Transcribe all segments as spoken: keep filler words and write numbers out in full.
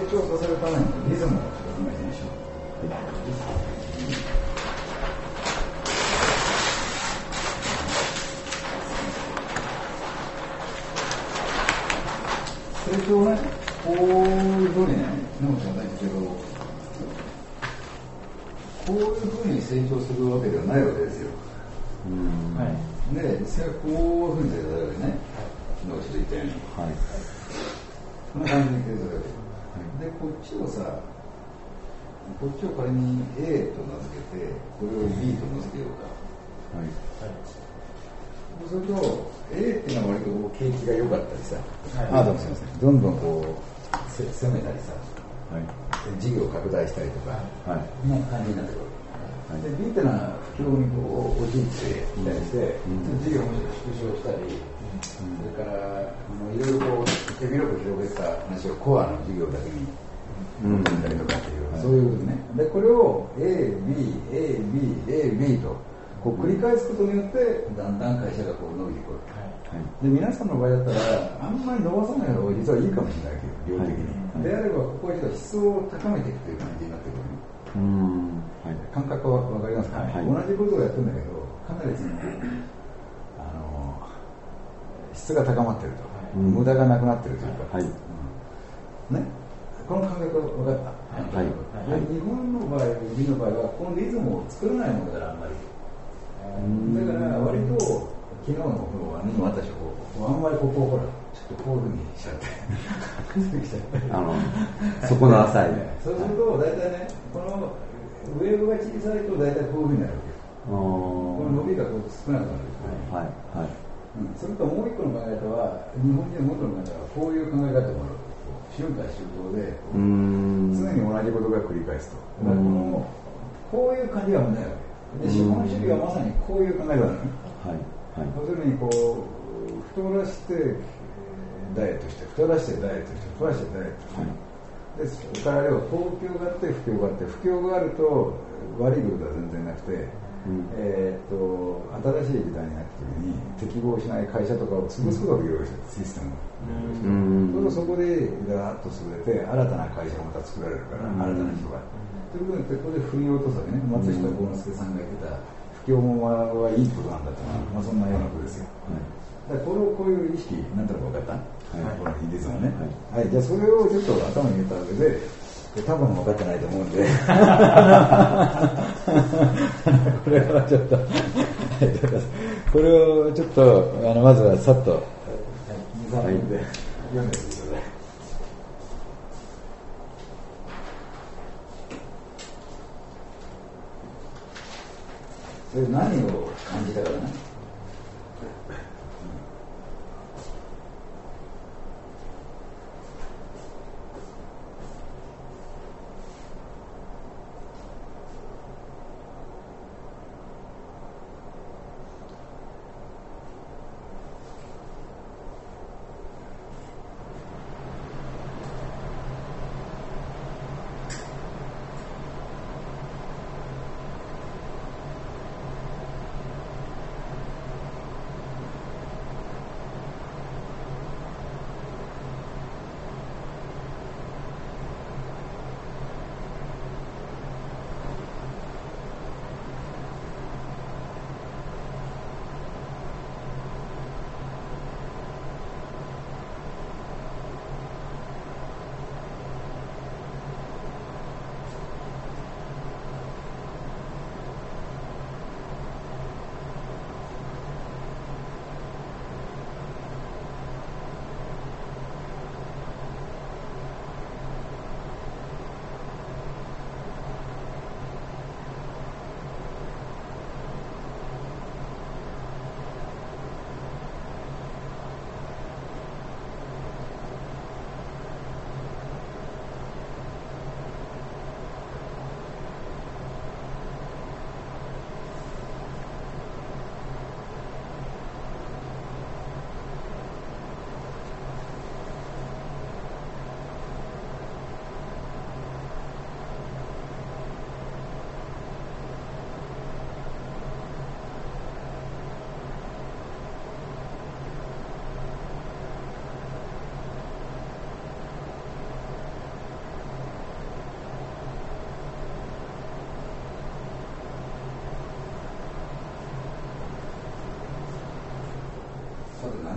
調させるためにリズムをちょっと決めてみましょう。成長ね、こういうふうにね、野口さんが言ってるけど、こういうふうに成長するわけではないわけですよ。うん、はい、で、それはこういうふうに出たわけね、野口さん言ったように。はい、こんな感じに出たわけ。で、こっちをさ、こっちを仮に A と名付けて、これを B と名付けようか。はい。はい、そうすると、A っていうのは割とこう景気が良かったりさ、はい、あ、どうもすみません。どんどんこう、攻めたりさ、はい、事業を拡大したりとか、はい、そんな感じになってくる。はい、で、B っていうのは不況にこう、陥っていたりして、うん、事業をもちろん縮小したり、うん、それからあのいろいろこう手広く広げた話をコアの事業だけに持ってみたりとかっていう、うん、そういうね。でこれを A、B、A、B、A、B とこう繰り返すことによってだんだん会社がこう伸びてくる。はい、で皆さんの場合だったらあんまり伸ばさない方が実はいいかもしれないけど量的に、はい、であればここは質を高めていくという感じになってくる、ね。うん、はい、感覚は分かりますか、はい、同じことをやってるんだけどかなりですね質が高まっていると、うん、無駄がなくなっているというか、はい、うん、ね、この感覚が分かった、はいはい、日本の場合、日本の場合はこのリズムを作らないものだからあんまり、うん、だから割と昨日の方はね、私はあんまりここをほらちょっとこういうふうにしちゃってあのそこの浅い、ね、そうすると大体ね、このウェーブが小さいと大体こういうふうになるわけです。この伸びがこう少なくなるんですね。はいはい、うん、それともう一個の考え方は、日本人の元の考え方はこういう考え方もある。春夏秋冬で常に同じことが繰り返すと。だからこのこういう感じはないわけで、資本主義はまさにこういう考え方なのね。はいはい、要するにこう太らしてダイエットして、太らしてダイエットして、太らしてダイエットして、はい、でそれからあれは東京があって不況があって、不況があると悪いことは全然なくて、うん、えー、っと新しい時代になった時に適合しない会社とかを潰すことが用意してるシステムを、うん、そこでガーッと潰れて新たな会社がまた作られるから、うん、新たな人が、ということでここで振り落とされね、松下幸之助さんが言ってた不況もはいいことなんだというのは、まあ、そんなようなことですよ、はい、だからこれをこういう意識なんとなく分かった、はい、このいいですよね、はいはい、じゃあそれをちょっと頭に入れたわけで、多分分かってないと思うんでこれはちょっとこれをちょっとあのまずはさっとにさんぷんで読んでみてください。それ何を感じたからね。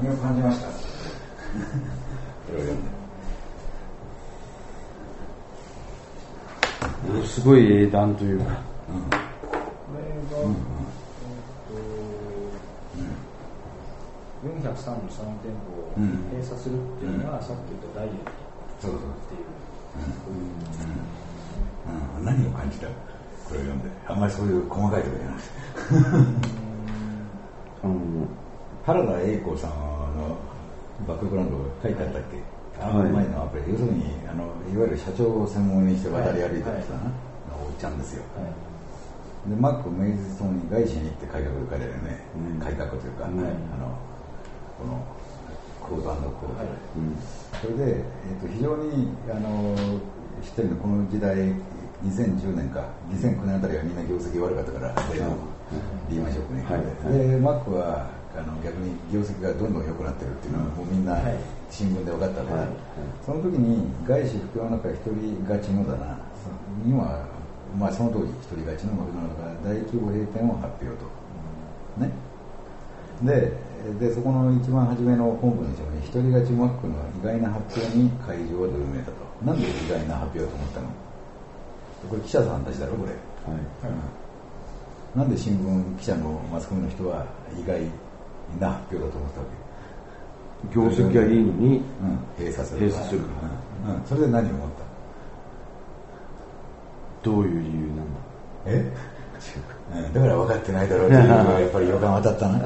何を感じました？これを読んで。 すごい英断というか、うん、これが、うんうん、よんひゃくさんじゅうさんてんぽを閉鎖するっていうのが、うん、さっき言ったダイエットっていう、 うんうん、何を感じた？これを読んで、あんまりそういう細かいところじゃなくてうん、原田栄子さんのバックグラウンドが書いてあったっけ？あの前のアプリ、要するにあのいわゆる社長を専門にして渡り歩いてる人な、おいちゃんですよ、はい、でマックメイズソンに外資に行って改革を書いてるね、うん、改革というか、うん、あのこのコード&コード、はい、うん、それで、えー、と非常にあの知ってるのこの時代にせんじゅうねんかにせんきゅうねんあたりはみんな業績悪かったから、例のリーマンショックに、はいはい、でマックはあの逆に業績がどんどん良くなってるっていうのはもうみんな新聞で分かったから、はいはい、その時に外資不況の中一人勝ちのだな今、まあ、その当時一人勝ちのマクドナルドが大規模閉店を発表と、ね、で, でそこの一番初めの本文にしても一人勝ちマックの意外な発表に会場はどよめいたと。なんで意外な発表だと思ったの？これ記者さんたちだろこれ、はいはい、なんで新聞記者のマスコミの人は意外な発表だと思ったわけ？業績がいいのに、うん、 閉鎖する、 閉鎖する、 うんうん、それで何を思った？ どういう理由なんだ？ えうん、だから分かってないだろうっていうのがやっぱり予感当たったな、うん、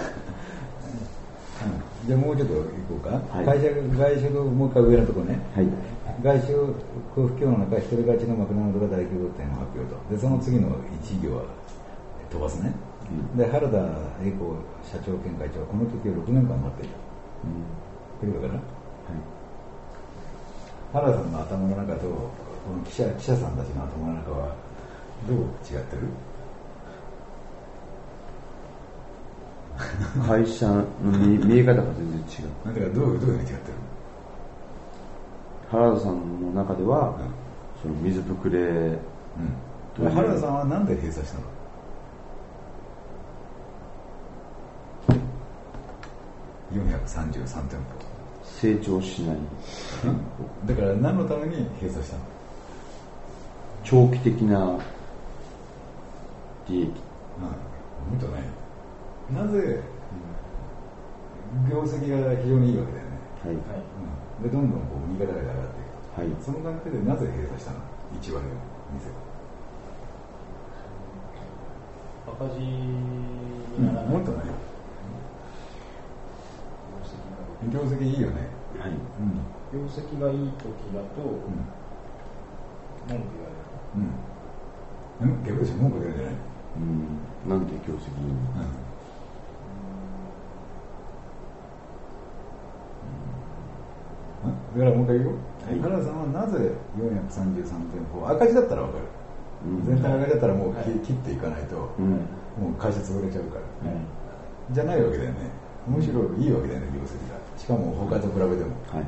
じゃあもうちょっと行こうか、はい、会社外食もう一回上のところね、はい、外食不況の中一人勝ちのマクドナルドが大規模店を発表と。でその次の一行は飛ばすね、うん、で原田栄子社長兼会長はこの時をろくねんかん待っていた、うん、ってことかな、はい、原田さんの頭の中とこの記者、記者さんたちの頭の中はどう違ってる？ 会社の 見, 見え方が全然違う。 だからどういうどういうふうに違ってる？ 原田さんの中では、うん、その水ぶくれ、うん、 原田さんはなんで閉鎖したの？よんひゃくさんじゅうさんてんぽ成長しないだから何のために閉鎖したの？ 長期的な利益、うん、 本当ね。なぜ、うん、業績が非常にいいわけだよね、はい、うん、でどんどんこう右肩が上がっていく、はい、その関係でなぜ閉鎖したの？いち割の店が赤字にならない、 うん、もっとね、業績いいよね、はい、 うん、業績がいい時だと、うん、文句言われる、 うん、逆に文句言われるんじゃない？ うん、なんで業績いいの？うんだからもう一回言うよ、はい、原田さんはなぜよんひゃくさんじゅうさんてんぽ赤字だったら分かる、うん、全体赤字だったらもう、はい、切っていかないと、うん、もう会社潰れちゃうから、はい、じゃないわけだよね。むしろいいわけだよね、業績が。しかも他と比べても、はい、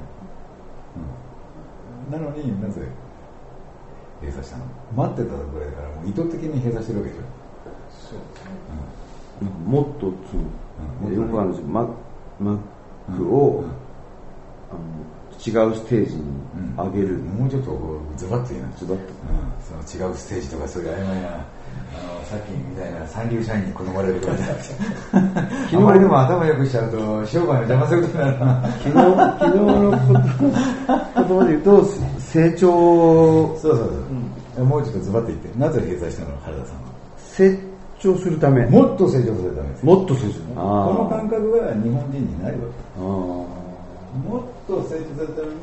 うん、なのになぜ閉鎖したの？待ってたぐらいだからもう意図的に閉鎖してるわけでしょ。 そうですね、 うん、もっとつ、うん、よくあるんですよ、マックを、うんうん、あの違うステージに上げる、 うん、もうちょっとズバッと言うな、ズバッと、うん、その違うステージとかそういう曖昧な、あのさっきみたいな三流社員に好まれるとかじゃなくて昨日あまりでも頭良くしちゃうと商売の邪魔することになるな。 昨日昨日の言葉で言うと成長、 そうそうそう、うん、もうちょっとズバッと言って、なぜ閉鎖したの？原田さんは成長するため、 もっと成長するためです。 もっと成長する、 この感覚は日本人にないわけ。あ、もっと成長するために仕事を、はい、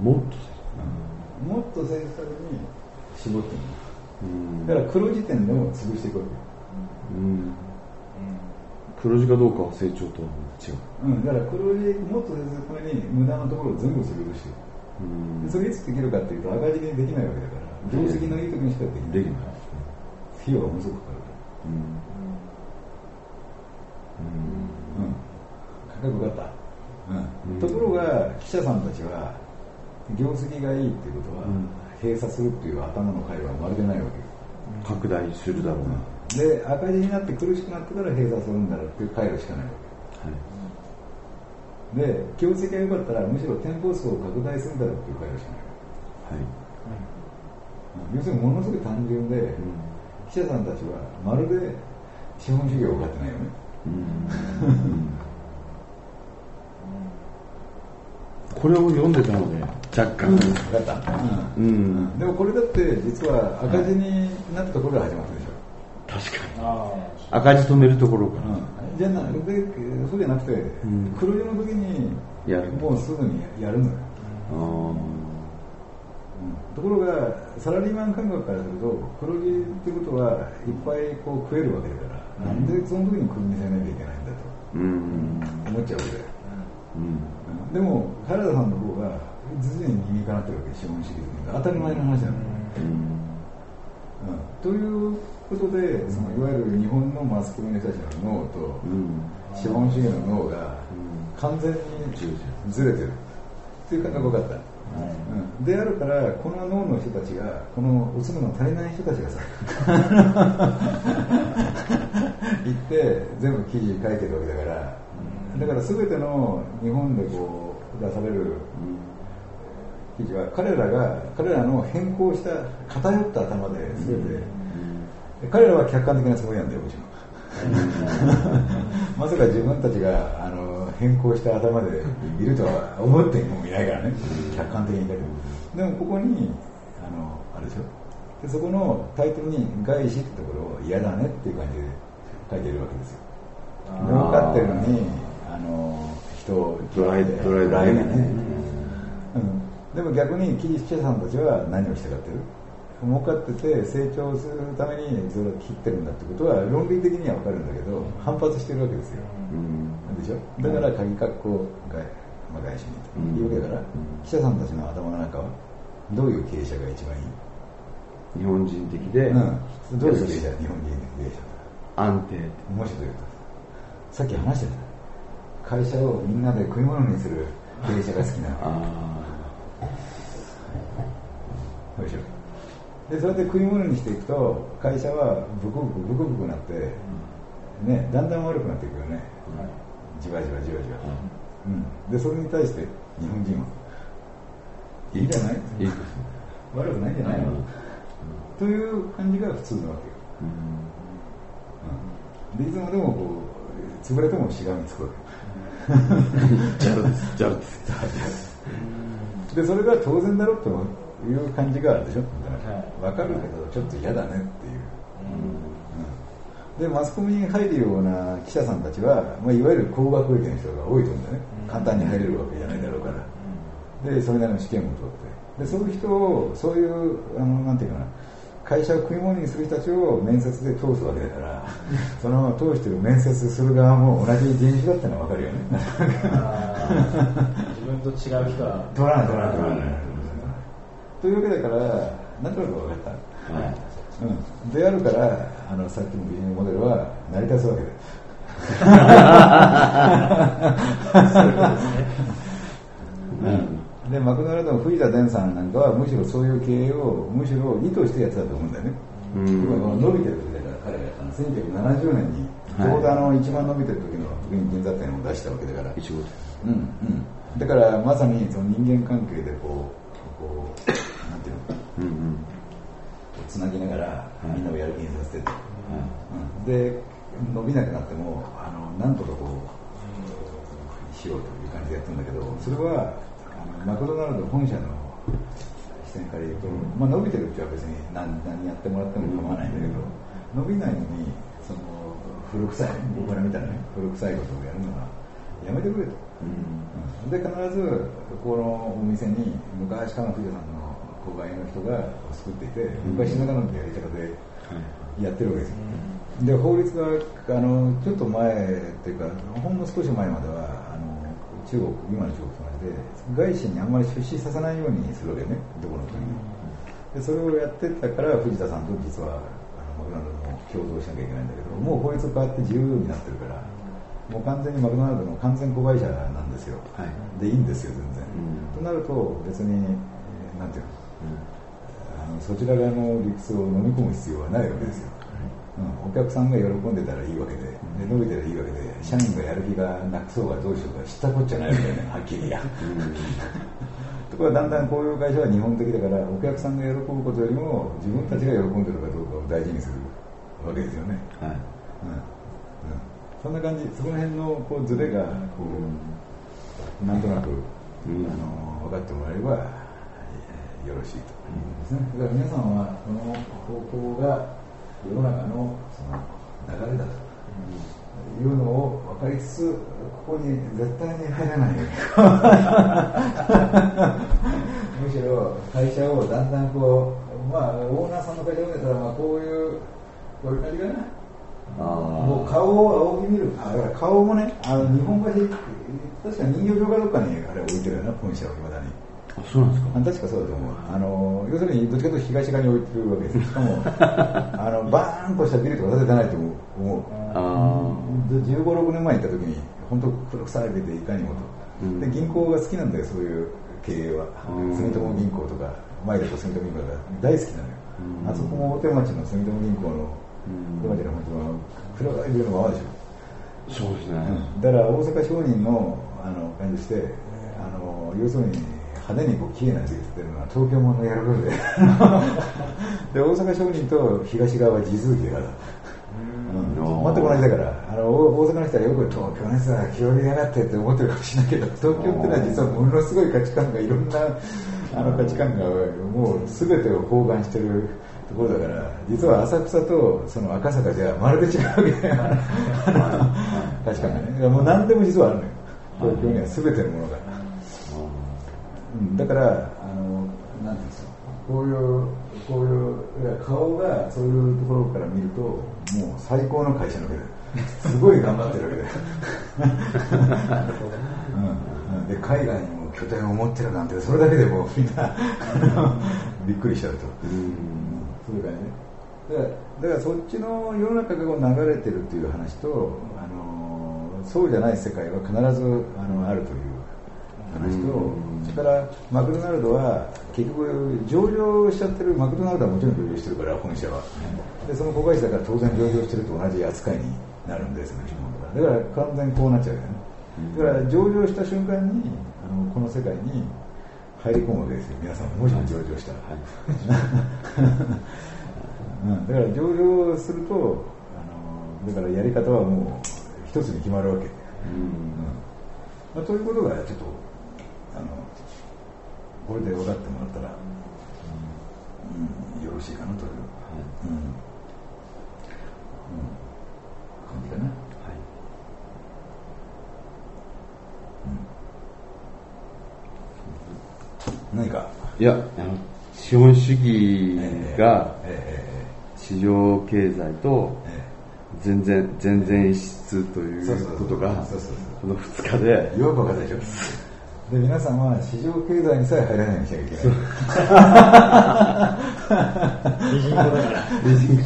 もっと成長、うん、もっと成長するために絞っている、うん、だから黒字点でも潰していくわけ、うんうん、 黒字かどうかは成長とは違う、 うん、だから黒字もっと成長するために無駄なところを全部削りしていく、うん、でそれいつできるかっていうと赤字にできないわけだから、業績のいい時にしかできない、できない、費用がものすごくかかるから、うんうんうん、かっこよかった、うんうん、ところが記者さんたちは業績がいいっていうことは、うん、閉鎖するっていう頭の回はまるでないわけ、 拡大するだろうな、 で赤字になって苦しくなってから閉鎖するんだろうっていう回路しかないわけ、はい、で業績が良かったらむしろ店舗数を拡大するんだろうっていう回路しかないわけ、はい、要するにものすごい単純で、うん、記者さんたちはまるで資本主義を分かってないよね、うんこれを読んでたので若干、うん、分かった、 うんうん、でもこれだって実は赤字になったところが始まったでしょ、 確かにあ赤字止めるところから、 うん、じゃなでそうじゃなくて、うん、黒字の時にやるもうすぐにやるのよ、うんうん、ところがサラリーマン感覚からすると黒字ってことはいっぱいこう食えるわけだから、うん、なんでその時に国にせなきゃいけないんだと、うん、思っちゃうわけだよ、うん、でも原田さんの方が実に理にかなってるわけ、資本主義的に当たり前の話なの、うんうん、ということでそのいわゆる日本のマスコミの人たちの脳と資本主義の脳が完全にずれてるっていう感覚が分かった、うん、であるからこの脳の人たちがこのおつむの足りない人たちがさ行って全部記事書いてるわけだからだから全ての日本でこう出される記事は彼らが彼らの変更した偏った頭で全て、うん、彼らは客観的なつもりなんだよもちろんまさか自分たちがあの変更した頭でいるとは思ってもいないからね客観的にだけどでもここにあのあれでしょでそこのタイトルに外資ってところを嫌だねっていう感じで書いてるわけですよ儲かってるのにあの人をドライドライドライね、 うん、でも逆に記者さんたちは何をしたかっていう儲かってて成長するためにそれを切ってるんだってことは論理的には分かるんだけど反発してるわけですよ、うん、でしょだから鍵括弧外、まあ、外資にというわけだから、うん、記者さんたちの頭の中はどういう経営者が一番いい日本人的で、 うん、どういう経営者日本人的経営者安定もしというとさっき話してた会社をみんなで食い物にする経営者が好きなのそうでしょでそれで食い物にしていくと会社はブクブクブクブクなって、ね、だんだん悪くなっていくよね、はい、じわじわじわじわ、うん、でそれに対して日本人はいいじゃないいいです悪くないんじゃないの、うん、という感じが普通なわけよ、うんうん、でいつまでもこう潰れてもしがみつくわけジャルですジャルですでそれが当然だろうという感じがあるでしょ、はい、分かるけどちょっと嫌だねっていう、うんうん、でマスコミに入るような記者さんたちは、まあ、いわゆる高学歴の人が多いと思うんだね、うん、簡単に入れるわけじゃないだろうから、うん、でそれなりの試験も取ってでそういう人をそういうあのなんていうかな会社を食い物にする人たちを面接で通すわけだからその通してる面接する側も同じ人種だったのは分かるよね自分と違う人は取らない取らない取らないというわけだから何となく分かった、はいうん、であるからあのさっきのビジネスモデルは成り立つわけでそういうことですね、うんでマクドナルドの藤田伝さんなんかはむしろそういう経営をむしろ意図してやってたと思うんだよね、うん、伸びてる時だから彼がやったのせんきゅうひゃくななじゅうねんにちょうどあの一番伸びてる時の時に銀座店を出したわけだから、 いちごうんうん、だからまさにその人間関係でこうこうなんていうの、うんうん、つなぎながらみんなをやる気にさせてて、うんうん、で伸びなくなってもあのなんとかこうしようという感じでやってるんだけどそれはマクドナルド本社の視点から言うと、まあ、伸びてるうちは別に 何, 何やってもらっても構わないんだけど伸びないのにその古臭い僕から見たらね古臭いことをやるのはやめてくれと、うん、で必ずこのお店に昔からの藤田さんの子飼いの人が作っていて昔ながらのやり方でやってるわけですよ、うん、で法律があのちょっと前っていうかほんの少し前まではあの中国今の中国と同じで外資にあんまり出資させないようにするわけねどこの国もでそれをやってたから藤田さんと実はあのマクドナルドも共同しなきゃいけないんだけどもう法律が変わって自由になってるからもう完全にマクドナルドの完全子会社なんですよ、はい、でいいんですよ全然、うん、となると別に、えー、なんていうの、うん、あのそちら側の理屈を飲み込む必要はないわけですよ、ううん、お客さんが喜んでたらいいわけで、で伸びてたらいいわけで、社員がやる気がなくそうがどうしようか知ったこっちゃないわけね、はっきりや。ところがだんだんこういう会社は日本的だから、お客さんが喜ぶことよりも自分たちが喜んでるかどうかを大事にするわけですよね。はい、うんうん、そんな感じ、そこら辺のこうズレがこうなんとなく、うん、あの分かってもらえればよろしいと思うんですね。だから皆さんはこの方向が世の中のその流れだというのを分かりつつ、ここに絶対に入らないようにむしろ会社をだんだんこう、まあオーナーさんの会社を見たら、まあこういうこういう感じかな。あもう顔を仰ぎ見る。あだから顔もね、あの日本橋確か人形場かどっかにあれ置いてるよな、本社を未だに。 あ、そうなんですか。 確かそうだと思う。あの要するにどっちかというと東側に置いてるわけです。しかもあのバーンとしたビルとか建ててないと思う。あじゅうご、ろくねんまえに行った時に本当黒臭いビルでいかにもと、うん、で銀行が好きなんだよ、そういう経営は。住友銀行とか前だと住友銀行が大好きなのよ、うん、あそこも大手町の住友銀行の大手町の本当は黒いビルのままでしょ。 そうですね、 うん、だから大阪商人のあの感じして、あの要するに派手にこう綺麗な字がつってるのは東京ものやることでで大阪商人と東側は地続きだから、うん、全く同じだから、あの大阪の人はよく東京の人は気を入れやがってって思ってるかもしれないけど、東京っていうのは実はものすごい価値観がいろんなあの価値観がもう全てを包含してるところだから、実は浅草とその赤坂じゃまるで違うわけだよ価値観がね。もう何でも実はあるのよ、東京には全てのものが。うん、だからあのなんていうんですか、こういうこういう顔がそういうところから見るともう最高の会社のわけですごい頑張ってるわけだよ、うん、で海外にも拠点を持ってるなんて、それだけでもうみんなびっくりしちゃうと、うん、そういう感じね。だから、だからそっちの世の中がこう流れてるっていう話と、あのそうじゃない世界は必ずあのあるという話と、それからマクドナルドは結局上場しちゃってる、マクドナルドはもちろん上場してるから本社は、でその子会社だから当然上場してると同じ扱いになるんですよね、だから完全にこうなっちゃうよね。だから上場した瞬間にあのこの世界に入り込むわけですよ、皆さんもしも上場したら、うん、だから上場するとあのだからやり方はもう一つに決まるわけ、うんまあ、ということがちょっとあのこれで分かってもらったら、うん、よろしいかなという、うんうん、感じかな、はいうん、何かいやあの資本主義が市場経済と全然全然異質ということがこのふつかでよく分かったでしょ。で皆さんは市場経済にさえ入らないようにしなきゃいけないミジンコだからミジンコ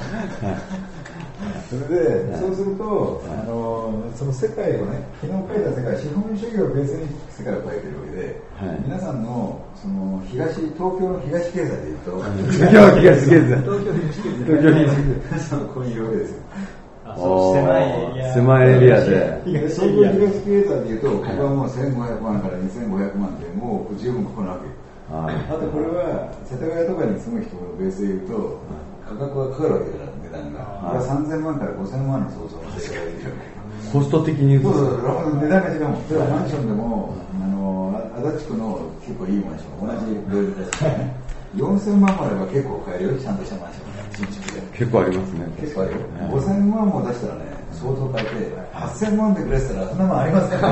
それでそうするとあのその世界をね、昨日書いた世界、資本主義をベースに世界を変えてるわけで、はい、皆さんのその東東京の東経済でいうと東京東経済東京東経済東京東経済ここにいるわけですよ。 そう狭いエリア狭いエリアで東京東経済でいうと、ここはもうせんごひゃくまんからにせんごひゃくまんでもう十分ここなわけ。あ, あとこれは世田谷とかに住む人のベースでいうと価格がかかるわけだから、値段がさんぜんまんからごせんまんの相当の世界ができるわけ。 コスト的に言うとそうそうそう、値段が違うもん。例えばマンションでもあの足立区の結構いいマンション、同じレベルですからね、よんせんまんまでは結構買えるよ、ちゃんとしたマンション新築で結構ありますね。 結構あるよ、はい、ごせんまんも出したらね相当買えて、はっせんまんでくれてたらそんなもんありますね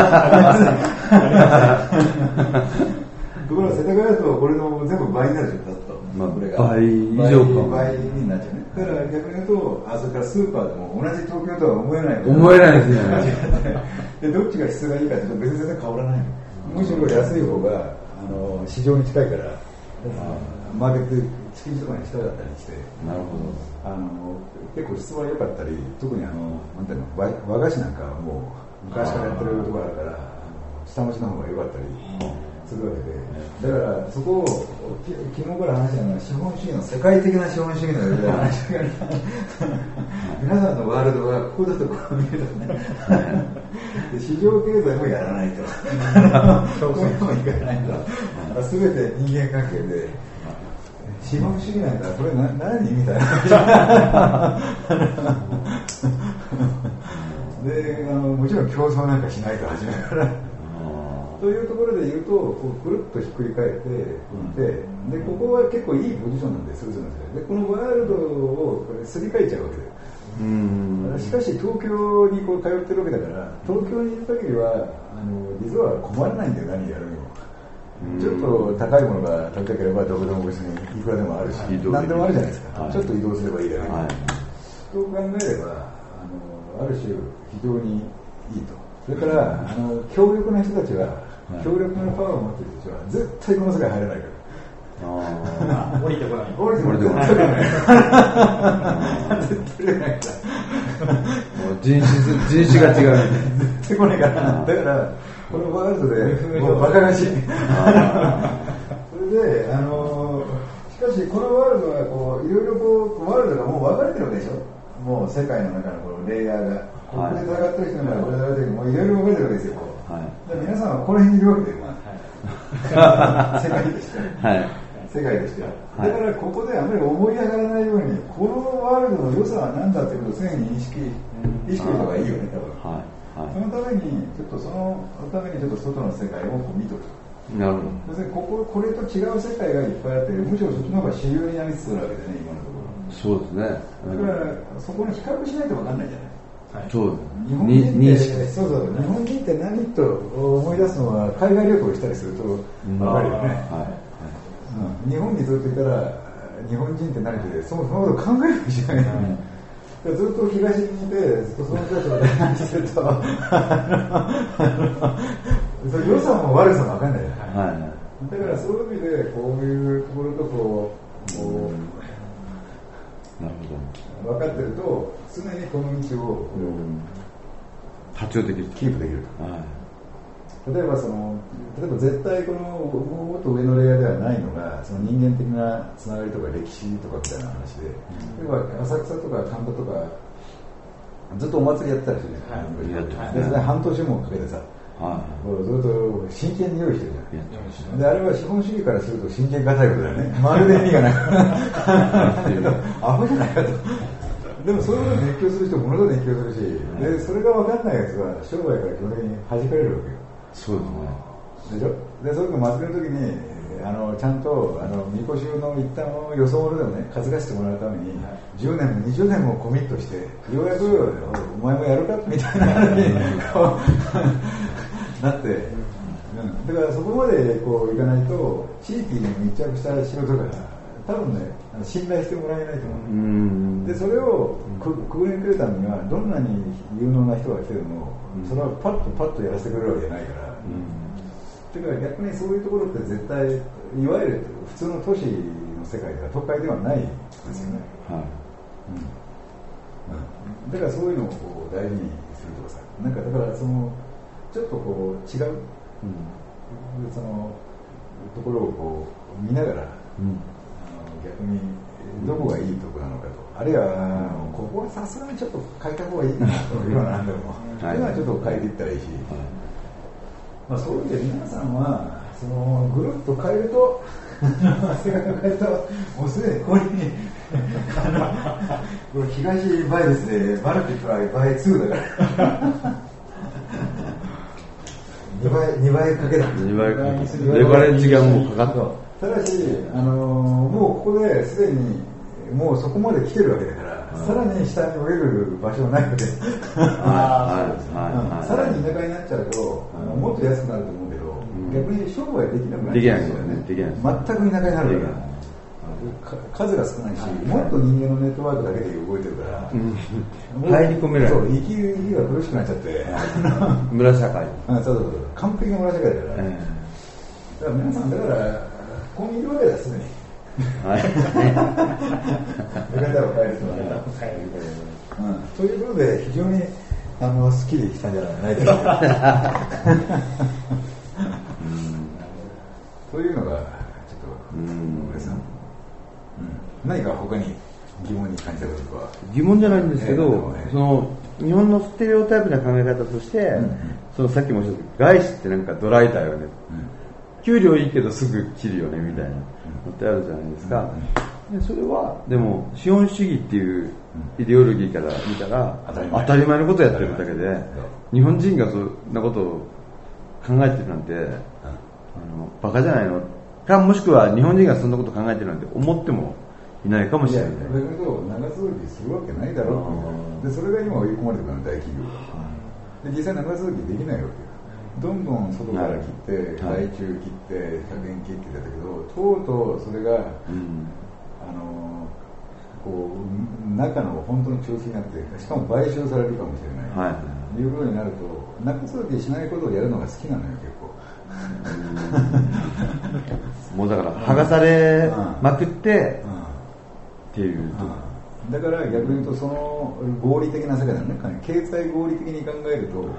ところが世田谷だとこれの全部倍になるじゃん、だと、 まあ、 これが倍以上か倍になっちゃうね。だから逆に言うと、あそれからスーパーでも同じ東京とは思えない思えないですねでどっちが質がいいかというと別に全然変わらない。むしろ安い方があの市場に近いから、マーケット築地とかに近かったりして、 なるほど、あの結構質は良かったり、特にあのなんていうの和和菓子なんかはもう昔からやってるところあるから、下町の方が良かったりするわけで、だからそこを昨日から話したのは資本主義の世界的な資本主義の上で話が皆さんのワールドがここだとこう見えるとねで市場経済もやらないとここにもいかないと全て人間関係で資本主義なんだこれな何みたいなであのもちろん競争なんかしないと初めからというところで言うとこうくるっとひっくり返って、うん、で, でここは結構いいポジションなんですよ。でこのワールドをこれすり替えちゃうわけで、うんしかし東京にこう通ってるわけだから東京にいる限りはあの実は困らないんだよ何やるにも。ちょっと高いものが高ければどこでも別にいくらでもあるし何でもあるじゃないですか、はい、ちょっと移動すればいいだけで、はい、と考えればあのある種非常にいいと。それからあの強力な人たちは、はい、強力なパワーを持っている人たちは絶対この世界入れないからあ降りてこない降りてこない絶対降りないからもう人種人種が違う絶対来ないからだからこのワールドでもうバカらしいそれであのしかしこのワールドはこういろいろこうワールドがもう分かれてるわけでしょ。もう世界の中のこのレイヤーがここで戦ってる人ならこれで戦ってる人もういろいろ分かれてるわけですよ、はい、皆さんはこの辺にいるわけで、はい、世界として、はい、世界として、はい、だからここであまり思い上がらないようにこのワールドの良さは何だということを常に認識意識した方がいいよね多分、はいはい、そのためにちょっとそのためにちょっと外の世界をこう見とくと。なるほど。別にこここれと違う世界がいっぱいあってむしろそっちの方が主流になりつつあるわけでね今のところ。 そうですね。 だからそこに比較しないと分かんないじゃない。はい、そう日本人ってそうそう日本人って何と思い出すのは海外旅行したりすると分かるよね、はいはいうん、日本にずっといたら日本人って何ってそもそもこと考えるしない、はい、ずっと東にいてずっとその人たちの話してるとそ良さも悪さも分かんないじゃない、はい、だからそういう意味でこういうところとこう、こうなるほど分かってると常にこの道を、うん、 活用できるキープできると、はい、例えばその例えば絶対このもっと上のレイヤーではないのがその人間的なつながりとか歴史とかみたいな話で、うん、例えば浅草とか神田とかずっとお祭りやったりするじゃないですか、はい、でそれ半年もかけてさはい、ずっと真剣に用意してるじゃん。であれは資本主義からすると真剣堅いことだよね。まるで意味がないアホじゃないかと。でもそういうことに熱狂する人ものすごい熱狂するし、でそれが分かんないやつは商売から基本的に弾かれるわけよ。 そうですね。 でしょ。でそういうの祭りの時にあのちゃんとあのみこしの一旦をよそ者でもね担がしてもらうために、はい、じゅうねんもにじゅうねんもコミットしてようやくお前もやるかみたいな話になって、うん、だからそこまでこういかないと地域に密着した仕事が多分ね信頼してもらえないと思う、うん、でそれをくくぐり抜けるためにはどんなに有能な人が来てるのも、うん、それはパッとパッとやらせてくれるわけじゃないから、うん、だから逆にそういうところって絶対いわゆる普通の都市の世界では都会ではないですよね、うんはいうん、だからそういうのをこう大事にするとかさなんかだからそのちょっとこう違う、うん、そのところをこう見ながら、うん、あの逆にどこがいいところなのかと、あるいは、うん、ここはさすがにちょっと変えた方がいいかなというような何でも、そういうのはちょっと変えていったらいいし、はいまあ、そういう意味で皆さんはそのぐるっと変えると世界を変えるともうすでにここにこれ東バイレスでマルティプライバイツーだからにばい、にばいかけだにばいかけレバレッジがもうかかったただし、あのー、もうここですでにもうそこまで来てるわけだから、さらに下に降りる場所がないのでさらに田舎になっちゃうと、あのもっと安くなると思うけど、うん、逆に商売できなくなっちゃうんですよね。できないですよね。全く田舎になるから数が少ないし、もっと人間のネットワークだけで動いてるから、うん、 入り込めない。そう、 生きる生きが苦しくなっちゃって、 村社会。 そうそうそう、完璧な村社会だから。えー、だから皆さんだからここにいるわけだすでに。はい。出方を変える人はね。うん。ということで非常にあの好きで来たんじゃないかな。 何か他に疑問に感じたこととか。 疑問じゃないんですけど、えーね、その日本のステレオタイプな考え方として、うんうん、そのさっきもおっしゃった外資ってなんかドライだよね、うん、給料いいけどすぐ切るよねみたいなのってあるじゃないですか、うんうん、でそれはでも資本主義っていうイデオロギーから見たら、うん、当たり前のことをやってるだけで、日本人がそんなことを考えてるなんて、うん、あのバカじゃないのか、もしくは日本人がそんなことを考えてるなんて思ってもいないかもしれない。いや、 だけど長続きするわけないだろうで、それが今追い込まれてるの大企業で、実際長続きできないわけよ。どんどん外から切って、はい、外注切って、ひゃくえん切ってたけど、とうとうそれが、うん、あのこう中の本当の調子になって、しかも買収されるかもしれない、はい、いうことになると、長続きしないことをやるのが好きなのよ、結構。 もうだから剥がされまくって、うんうんっていうだから逆に言うと、その合理的な世界だね、経済合理的に考えると、はい、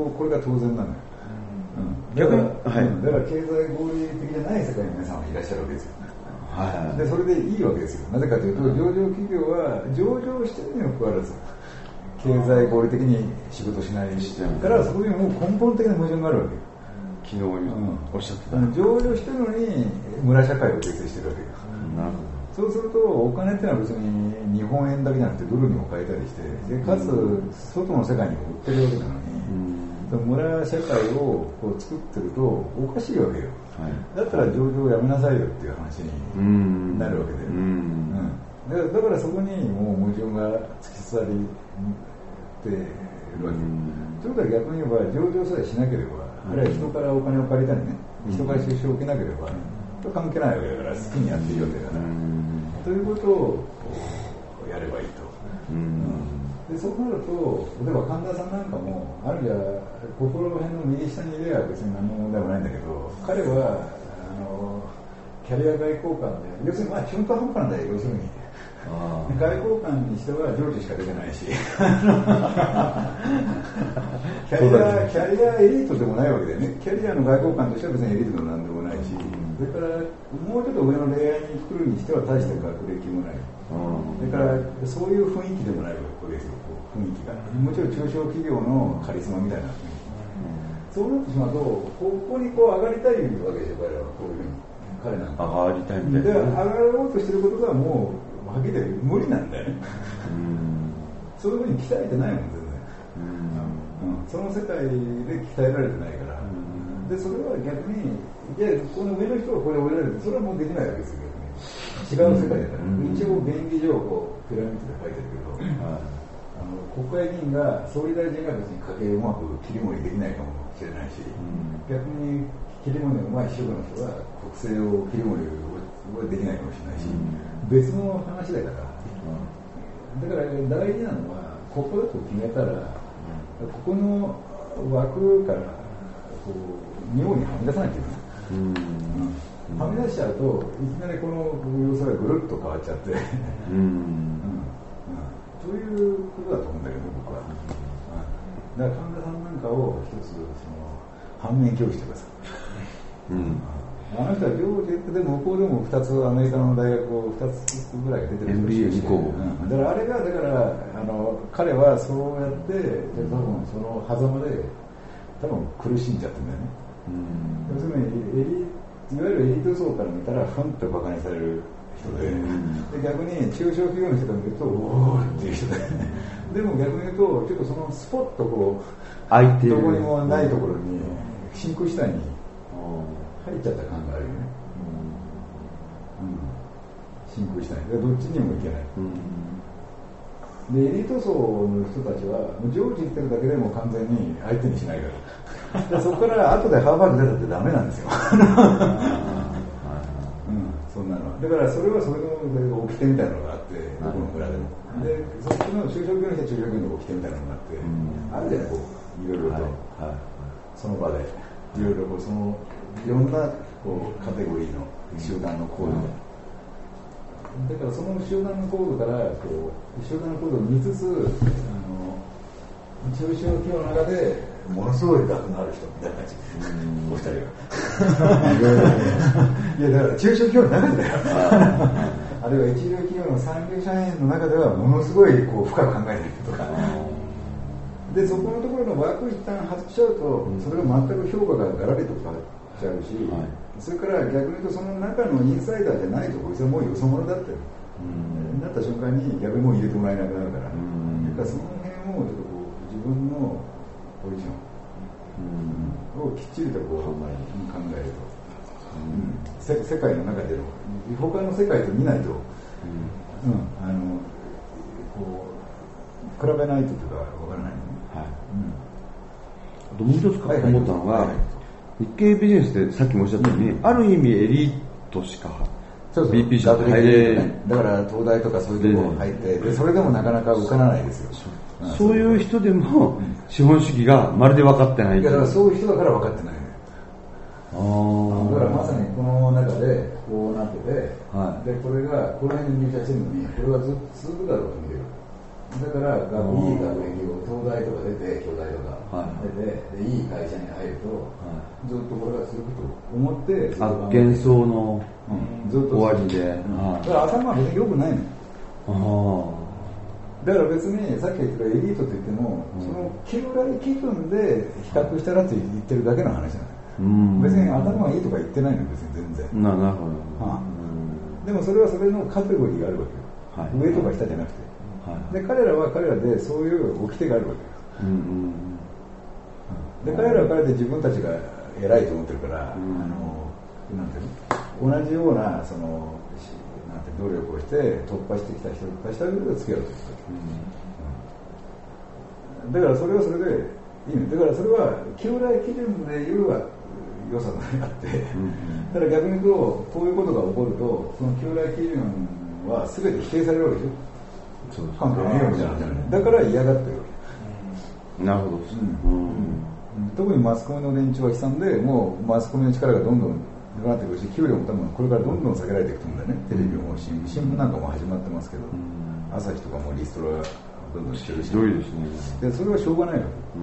これが当然なのよ、うん、だから、はい、だから経済合理的じゃない世界に皆さんはいらっしゃるわけですよ、はい、でそれでいいわけですよ。なぜかというと、上場企業は上場してるにもかかわらず経済合理的に仕事しないからそこにもう根本的な矛盾があるわけよ。 昨日おっしゃってた、 うん、上場してるのに村社会を形成してるわけよ、うん、なるほど。そうするとお金ってのは別に日本円だけじゃなくてドルにも変えたりして、でかつ外の世界にも売ってるわけなのに、うん、村社会をこう作ってるとおかしいわけよ、はい、だったら上場をやめなさいよっていう話になるわけで、うんうん、だからそこにもう矛盾が突き刺さりってるわけ、うん、それから逆に言えば上場さえしなければ、あるいは人からお金を借りたりね、人から出資を受けなければ、関係ないわけだから、好きにやっていいわけだから、うん、ということをやればいいと、うん、でそうなると、例えば神田さんなんかもあるいは心の辺の右下にいれば別に何の問題もないんだけど、彼はあのキャリア外交官で、要するにまあ中途半端なんだよ、要するにあ外交官にしては上司しか出てないしキャリア、キャリアエリートでもないわけでね、キャリアの外交官としては別にエリートでも何でもないし、それからもうちょっと上の恋愛に来るにしては大した学歴もない、それからそういう雰囲気でもないわけですよ、雰囲気が。もちろん中小企業のカリスマみたいな雰囲気、そうなってしまうとここにこう上がりたいわけですよ、彼は。こういうふうに彼なんか上がりたいみたいな、 で上がろうとしてることがもうはっきり言って無理なんだよね、うん、そういうふうに鍛えてないもん全然、うんうん、その世界で鍛えられてないから、うん、でそれは逆にいやこの上の人はこれを覚えられる、それはもうできないわけですよ、逆に違う世界だから、うん、一応便宜上こうピラミッドで書いてるけど、うん、あの国会議員が総理大臣が別に家計をうまく切り盛りできないかもしれないし、うん、逆に切り盛りのうまい秘書の人は国政を切り盛りをできないかもしれないし、うん別の話だから、うん、だから大事なのはここだと決めたら、うん、ここの枠からこう妙にはみ出さないといけない、うんうん、はみ出しちゃうといきなりこの様子がぐるっと変わっちゃって、うんうんうん、ということだと思うんだけど僕は、うん、だから神田さんなんかを一つその反面教師とかさ、うんあの人は両手で向こうでもふたつアメリカの大学をふたつぐらい出てるエムビーエー にこう、 うん、だからあれがだからあの彼はそうやって多分その狭間で多分苦しんじゃってるんだよね、うん、要するにエリいわゆるエリート層から見たらフンとバカにされる人で、うん、で逆に中小企業の人から見るとおーっていう人ででも逆に言うとちょっとそのスポッとこう空いてるどこにもないところに真空地帯に入っちゃった感があるよね、うんうん、真空したいどっちにもいけない、うん、でエリート層の人たちはもう常時言ってるだけでも完全に相手にしないからでそこから後でハーバード出たってダメなんですよ、うん、そんなのはだからそれはそれの掟みたいなのがあってどこの村でもでそっちの中小企業にして中小企業の掟みたいなのがあって、うん、あるじゃないこういろいろと、はいはい、その場でいろいろこうそのいろんなこうカテゴリーの集団のコード、うん、だからその集団のコードからこう集団のコードを見つつあの中小企業の中でものすごい額のある人みたいな感じ、うん、お二人は。いやだから中小企業の中でだよ。 あるいは一流企業の参入社員の中ではものすごいこう深く考えてるとかでそこのところの枠を一旦外しちゃうと、それが全く評価がガラリと変わっちゃうし、はい、それから逆に言うとその中のインサイダーじゃないとこいつはもうよそ者だって、うん、なった瞬間に逆にもう入れてもらえなくなるから、うん、だからその辺をちょっとこう自分のポジション、うん、をきっちりとこう考えると、うん、世界の中での他の世界と見ないと、うんうん、あのこう比べないというか分からないのね。はいうん、あともう一つ思ったのが、はいはい、日経ビジネスでさっきもおっしゃったように、うん、ある意味エリートしかそうそうビーピー しか入れない、 だから東大とかそういうところ入ってでそれでもなかなか受からないですよ。 そう、そういう人でも資本主義がまるで分かってない。 いやだからそういう人だから分かってない。あだからまさにこの中でこうなってて、はい、でこれがこの辺に入社してるのにこれはずっと続くだろうと見てる。だから学いい学歴を東大とか出て京大とか出て、はい、でいい会社に入ると、はい、ずっとこれが続くと思ってあ幻想の、うん、ずっと終わりで、 うんはい、だから頭は別に良くないの。あだから別にさっき言ったエリートといっても、うん、その旧来基準で比較したらって言ってるだけの話じゃない。うん、別に頭がいいとか言ってないの別に全然。 な, なるほど、 はあうん、でもそれはそれのカテゴリーがあるわけよ、はい、上とか下じゃなくて、はい、で彼らは彼らでそういう掟があるわけよ、うんうん、で彼らは彼らで自分たちが偉いと思ってるから、うん、あのなんていうの同じようなそのなんて努力をして突破してきた人たちと付き合うという、うん、だからそれはそれでいいね。だからそれは旧来基準でいう良さがあって、うん、だから逆に言うとこういうことが起こるとその旧来基準は全て否定されるわけでしょ。そう関係ないよみたいなじゃない。だから嫌がってるわけ。なるほど、うんうん、特にマスコミの連中は悲惨でもうマスコミの力がどんどんなくなってくるし給料も多分これからどんどん下げられていくと思うんだよね。テレビも新聞、新聞なんかも始まってますけど、うん、朝日とかもリストラどんどんしてるし、 ひどいですね。 でそれはしょうがないよ、うん、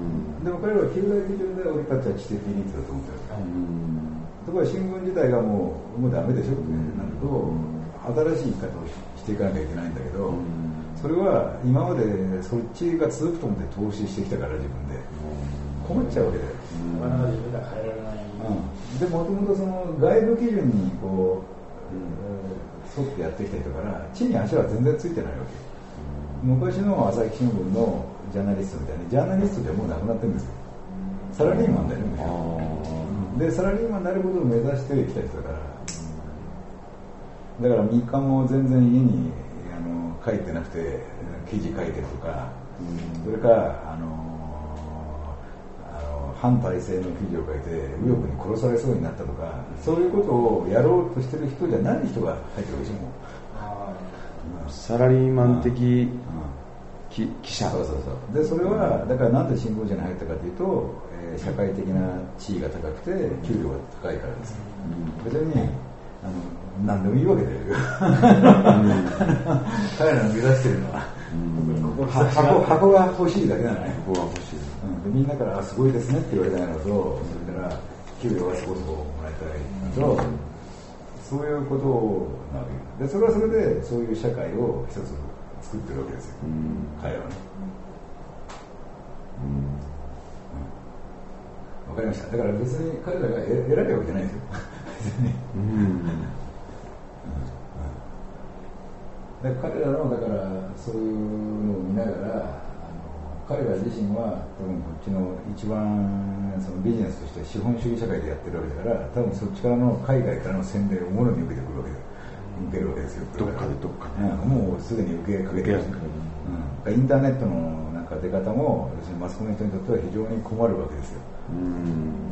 でも彼らは旧来基準で俺たちは知的エリートだと思ってるから、うん、ところが新聞自体がもうもうダメでしょってなると、うん、新しい言い方をしていかなきゃいけないんだけど、うん、それは今までそっちが続くと思って投資してきたから自分で、うん、困っちゃうわけだよ、 なかなか自分では変えられない、 うん、でもともとその外部基準にこう、うん、沿ってやってきた人から地に足は全然ついてないわけ。昔の朝日新聞のジャーナリストみたいにジャーナリストでもうなくなってるんですよ。サラリーマンだよね。でサラリーマンになることを目指してきた人だから、だからみっかも全然家にあの書いてなくて記事書いてるとか、それからあのあの反体制の記事を書いて右翼に殺されそうになったとか、そういうことをやろうとしてる人じゃない人が入ってるでしょ。 サラリーマン的、うん、記者。 そうそうそう。でそれはだからなんで新聞社に入ったかというと、えー、社会的な地位が高くて給料が高いからです。うん、別にあの何でもいいわけだよ。彼らの目指しているのは、うん、箱, 箱が欲しいだけなのね。 箱が欲しい。 うん、でみんなからすごいですねって言われたいのと、それから給料がそこそこもらいたいのと。うんそういうことなわけで、それはそれでそういう社会を一つ作ってるわけですよ、うん、彼らはね、うんうん、分かりました。だから別に彼らが偉いわけじゃないですようん、うん、彼らのだからそういうのを見ながら彼ら自身は多分こっちの一番そのビジネスとして資本主義社会でやってるわけだから多分そっちからの海外からの宣伝をもろに受けてくるわけで受けるわけですよ。 どっかでどっかで、 うん、もうすでに受けかけてる、うん、インターネットのなんか出方も要するにマスコミの人にとっては非常に困るわけですよ。うん、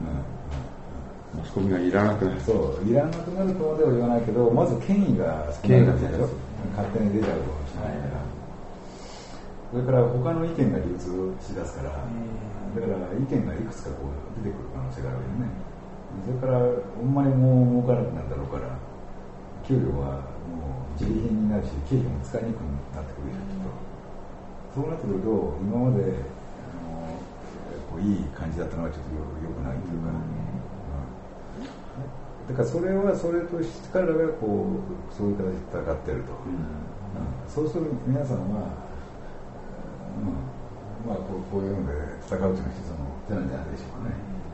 うん、マスコミがいらなくなる。 そういらなくなるとまでは言わないけどまず権威が少ないわけでしょ。勝手に出ちゃうかもしれないから、はいそれから他の意見が流通しだすから、だから意見がいくつかこう出てくる可能性があるわけね。それからほんまにもう儲からなくなるだろうから給料はもう自利品になるし経費も使いにくくなってくるでしょ。そうなってくると今まであのこういい感じだったのがちょっとよくないというか、うん、 だからそれはそれとして彼らがこうそういう形で戦っていると、うんうん、そうすると皆さんは、うんまあ、こう、こういうので戦うというのは一つの手なんじゃないでしょうかね、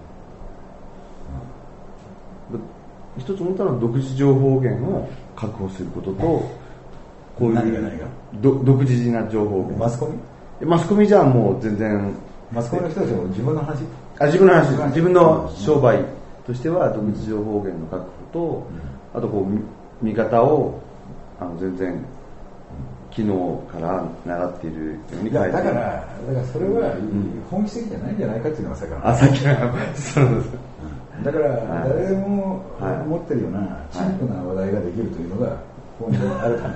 うん、一つ思ったのは独自情報源を確保することとこういう何が何が独自な情報源マスコミマスコミじゃもう全然マスコミの人たちも自分の話あ自分の話自分の商売としては独自情報源の確保と、うん、あとこう見方をあの全然昨日から習っているように書いている。 だからだからそれは本質的じゃないんじゃないかっていうのがさっきのあさっきのそうです、 うん、だから誰でも持ってるようなシンプルな話題ができるというのがここにあるから、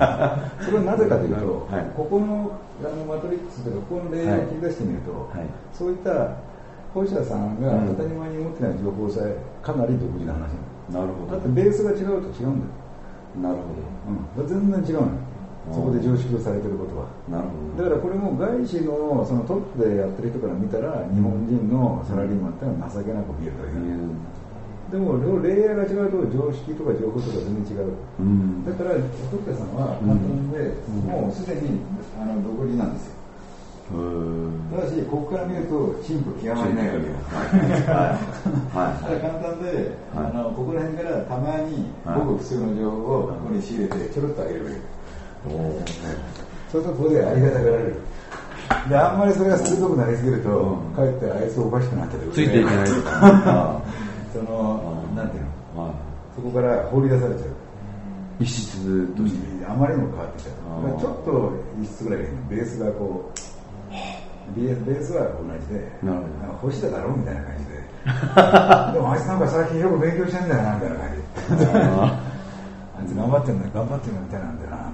それはなぜかというと、はい、ここのあのマトリックスというかここの例を切り出してみると、はいはい、そういった保守者さんが当たり前に持ってない情報さえかなり独自な話なの。なるほど。だってベースが違うと違うんだよ。なるほど。うん、全然違うの。そこで常識とされていることは。なるほど。だからこれも外資のそのトップでやってる人から見たら日本人のサラリーマンってのは情けなく見えるわけだ、うんでもレイヤーが違うと常識とか情報とか全然違う、うん、だから特田さんは簡単で、うん、もうすでにあの独自なんですよ。ただしここから見ると進歩極まりないわけよ。はいはい、簡単で、はい、あのここら辺からたまにごく普通の情報をここに仕入れてちょろっと上げるわけ。そうするとここでありがたがられる。であんまりそれが鋭くなりすぎると、うん、かえってあいつおかしくなってる。 ついていけないとか。 そのなんていうの、はい、そこから放り出されちゃう。 異質として、 うん、あまりにも変わってきちゃう。ちょっと異質ぐらいがいいの。ベースがこうベースは同じで、星田だろみたいな感じで。でもあいつなんか最近よく勉強してんだよなみたいな感じで。あいつ頑張ってんだよ頑張ってんだみたいなんだよなとか、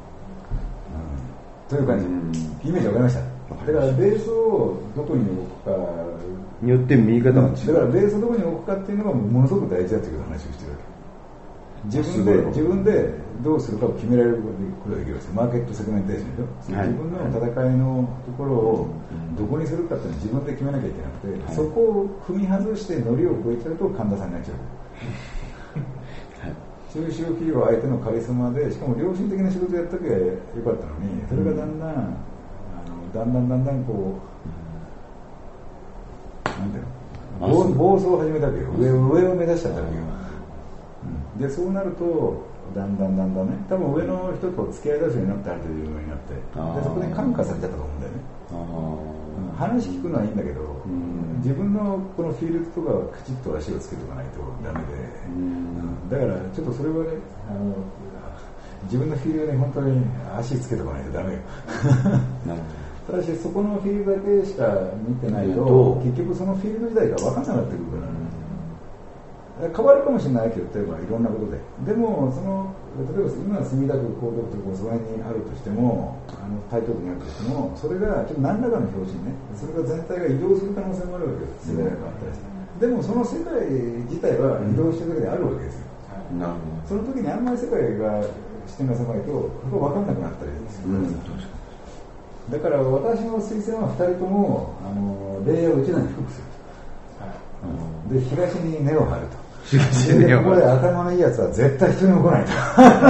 うん。という感じ、うん、イメージわかりました。だからベースをどこに置くかによって見方が違う。 だからベースをどこに置くかっていうのがものすごく大事だという話をしてるわけ。自分で自分でどうするかを決められることができるんですよ。マーケットセグメンテーションでしょ、はい、自分の戦いのところをどこにするかっていうのは自分で決めなきゃいけなくて、はい、そこを踏み外してノリを超えちゃうと神田さんになっちゃう。はい、中小企業相手のカリスマでしかも良心的な仕事やったけよかったのに、それがだんだん、うん、あのだんだんだんだんこうなんていうの暴走を始めたわけよ。上上を目指しちゃったわけよ。うん、でそうなるとだんだんだんだんね、多分上の人と付き合い出すようになってある程度有名になって、でそこで感化されちゃったと思うんだよね。あ、うん、話聞くのはいいんだけど、うん、自分のこのフィールドとかはきちっと足をつけておかないとダメで、うん、だからちょっとそれはね、あの自分のフィールドに本当に足つけておかないとダメよ。ただしそこのフィールドだけしか見てないと結局そのフィールド自体が分かんなくなってくるから、ね、変わるかもしれないけど、例えばいろんなことででもその例えば今墨田区江東区とかその辺にあるとしても、あの台東区にあるとしても、それがちょっと何らかの表紙にね、それが全体が移動する可能性もあるわけです。世界が変わったりして、でもその世界自体は移動してるだけであるわけですよ。うん、なるほど。その時にあんまり世界が視点が狭いと分かんなくなったりする、うん、だから私の推薦はふたりともあのレイヤーを一段に低くする、はい、で東に根を張ると。でここで頭のいいやつは絶対一人も来ないと。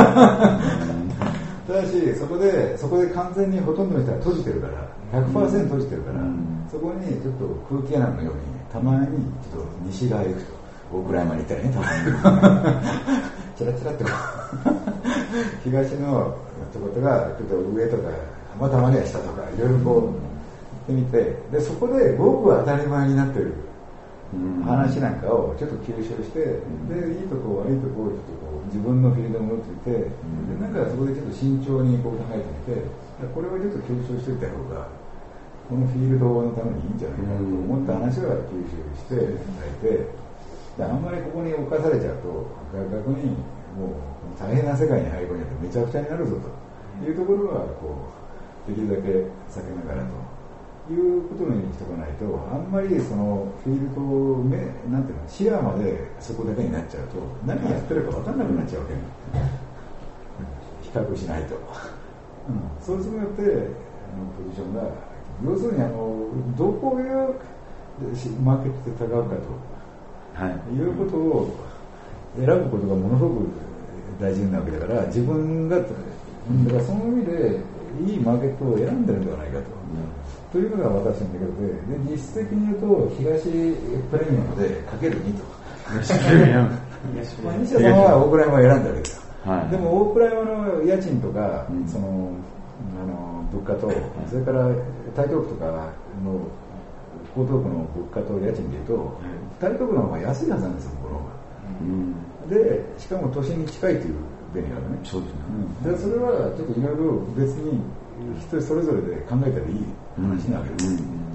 ただしそこでそこで完全にほとんどの人は閉じてるから ひゃくパーセント 閉じてるから、うん、そこにちょっと空気穴のようにたまにちょっと西側へ行くと、大倉山に行ったらね、たまにチラチラっと東のとことかちょっと上とか、まあ、たまには下とかいろいろこう行ってみて、でそこでごく当たり前になってる話なんかをちょっと吸収して、でいいとこ悪いとこをちょっとこう自分のフィールドに持っていて、でなんかそこでちょっと慎重にこう考えてみて、これをちょっと吸収しておいた方がこのフィールドのためにいいんじゃないかと思った話は吸収していただいて、であんまりここに侵されちゃうと逆にもう大変な世界に入り込んでめちゃくちゃになるぞというところはこうできるだけ避けながらということにしとかないと、あんまりそのフィールドを目なんていうの視野までそこだけになっちゃうと何やってるか分かんなくなっちゃうわけよ、比較しないと、うん、そうすることによってあのポジションが要するにあのどこういうマーケットで戦うかと、はい、いうことを選ぶことがものすごく大事なわけだから、自分がだからその意味でいいマーケットを選んでるんではないかと、うん、というのが私の見方で、で実質的に言うと東プレミアムでかけるにと東プレミアムまあ、西田さんは大倉山を選んだわけですよ、はい、でも大倉山の家賃とか、うん、そのあの物価と、はい、それから台東区とかの江東区の物価と家賃でいうと、はい、台東区の方が安いはずなんですよ、この方が、うん、でしかも都心に近いという便利があるね。そうですね、うん、でそれはちょっといろいろ別に人それぞれで考えたらいい話なわけです、うん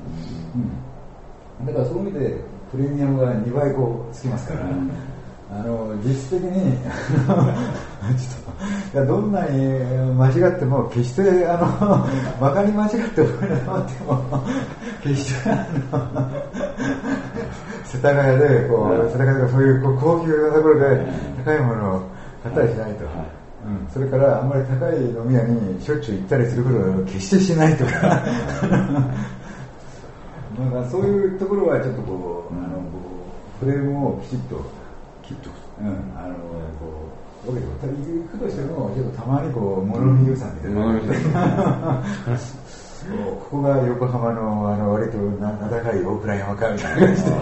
うん、だからそういう意味でプレミアムがにばいこうつきますから、うんあの実質的にちょっといやどんなに間違っても決してあの馬鹿に間違って思いなっても決してあの世田谷でこう世田谷とかそういうこう高級なところで高いものを買ったりしないと、はいうん、それからあんまり高い飲み屋にしょっちゅう行ったりすることを決してしないとかまあそういうところはちょっとこう、うん、あのこうフレームをきちっときっと、うん、あのこう行くとしてもちょっとたまにこうモノリユーさんみたいな、うん、ここが横浜のあの割と名高い大倉山かみたいな感じで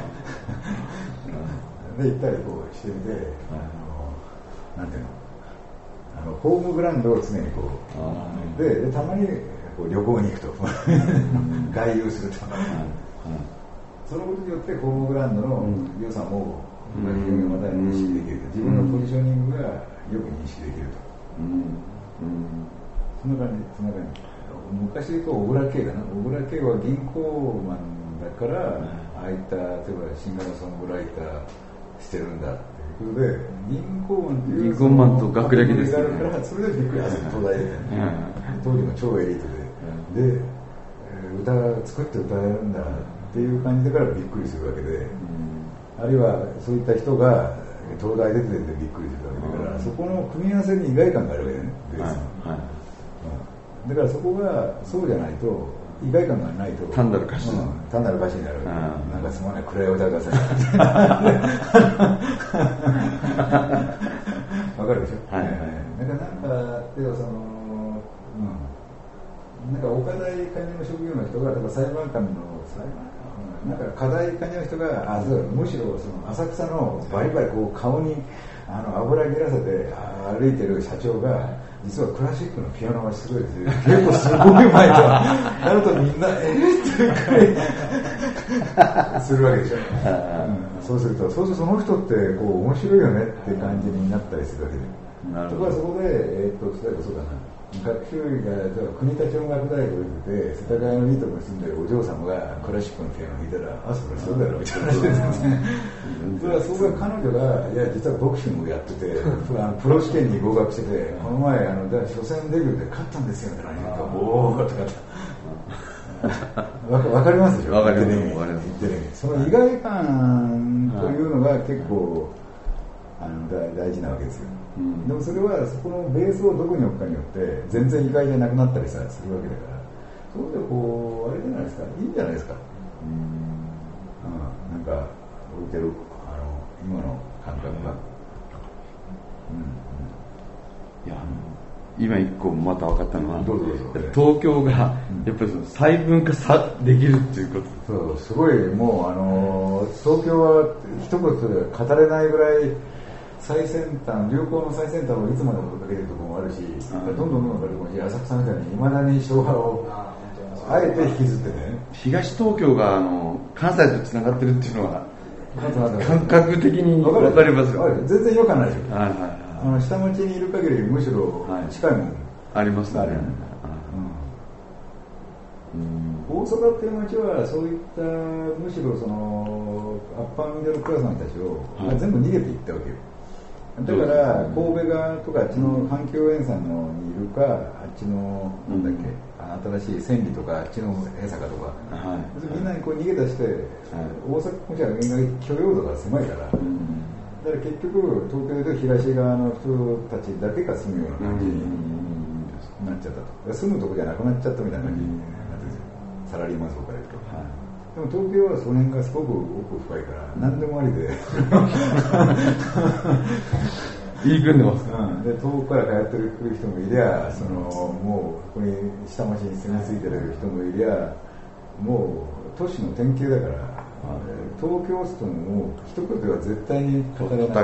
で行ったりこうしてみて、あのなんていうのあのホームブランドを常にこう で, でたまにこう旅行に行くと外遊すると、うん、そのことによってホームブランドの良さも非常にまた認識できる、自分のポジショニングがよく認識できると、うんうん、そんな感じ、そんな感じ。昔で言うと小倉圭だな、小倉圭は銀行マンだから、うん、ああいった例えばシンガーソングライターしてるんだっていうことで、銀行マンっていう銀行マンと学歴ですね。 からそれでびっくりした東大で、ねうん、当時の超エリートで、うん、で歌作って歌えるんだっていう感じだからびっくりするわけで。うんあるいはそういった人が東大出ててびっくりするわけだから、そこの組み合わせに意外感があるわけだよね、ベースの、はいはいうん、だからそこがそうじゃないと意外感がないと単なる歌詞、 うん、単なる歌詞になる、なんかすまない暗い歌がさわかるでしょ、はいはい、なんかなんか例えばその、うん、なんか岡大官僚の職業の人が例えば裁判官の裁判なんか課題官僚の人があむしろその浅草のバリバリこう顔にあの油切らせて歩いてる社長が実はクラシックのピアノがすごいですよ結構すごいうまいとなるとみんなえーっていうかりするわけでしょ、うん、そうするとそうするとその人ってこう面白いよねって感じになったりするわけでところがそこで、えー、っと例えばそうだな学習医が国立音楽大学で世田谷のいいところに住んでるお嬢様がクラシックのピアノを弾いたらあそれそうだろみたいな話ですねそれはそこが彼女がいや実はボクシングをやっててあのプロ試験に合格しててこの前あの初戦デビューで勝ったんですよみたいなおーとかわかりますでしょわかりますその意外感というのが結構あの 大, 大事なわけですよ、うん、でもそれはそこのベースをどこに置くかによって全然意外じゃなくなったりさするわけだからそういうとこうあれじゃないですかいいんじゃないですか、うん、なんか置いてるあの今の感覚が、うんうん、 いや今一個また分かったのはどうぞどうぞ東京がやっぱりその細分化さできるっていうこと、 そうすごいもうあの東京は一言で語れないぐらい最先端、流行の最先端をいつまでも追いかけてるところもあるし、どんどんどんどんどん浅草みたいにいまだに昭和をあえて引きずってね。 東東京があの関西とつながってるっていうのは感覚的に分かりますよ。 全然違和感ないでしょ。はいはいはい、あの下町にいる限りむしろ近いもん、はい、 ありますね。 うん、大阪っていう街はそういったむしろそのアッパーミドルクラスの人たちを、はい、全部逃げていったわけよ。だから神戸側とかあっちの環境園さんのにいるか、あっちのなんだっけ、うん、新しい千里とかあっちの江坂とか、はい、みんなにこう逃げ出して、はい、大阪じゃ許容度が狭いから、うん、だから結局東京で東側の人たちだけが住むような感じになっちゃったと、住むとこじゃなくなっちゃったみたいな感じになってるんですよ、サラリーマン層からいくと、はい、 でも東京はその辺がすごく奥深いから何でもありで言い組んでます、 うん、で遠くから通ってくる人もいりゃ、そのもうここに下町に住み着いてる人もいりゃ、もう都市の典型だから、東京ストももう一言では絶対に語れないですね。